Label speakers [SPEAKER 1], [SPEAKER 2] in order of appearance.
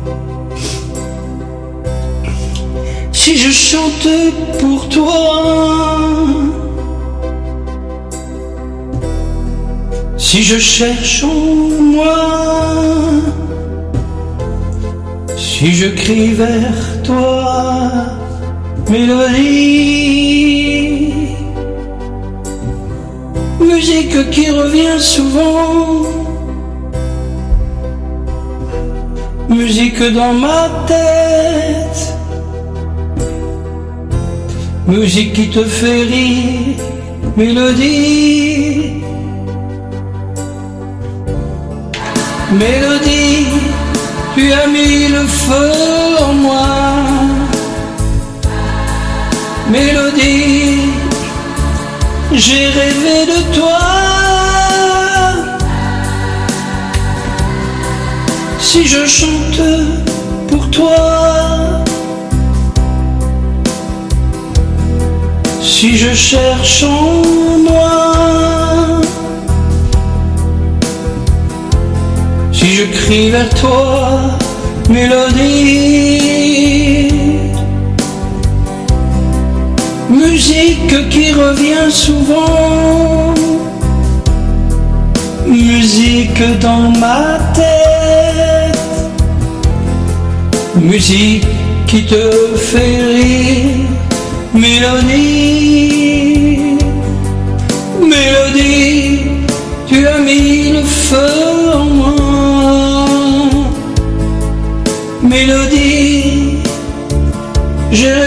[SPEAKER 1] Si je chante pour toi, si je cherche en moi, si je crie vers toi, mélodie, musique qui revient souvent, musique dans ma tête, musique qui te fait rire, mélodie, mélodie, tu as mis le feu en moi, mélodie, j'ai rêvé de toi. Si je chante pour toi, si je cherche en moi, si je crie vers toi, mélodie, musique qui revient souvent, musique dans ma tête, musique qui te fait rire, mélodie, mélodie, tu as mis le feu en moi, mélodie, j'ai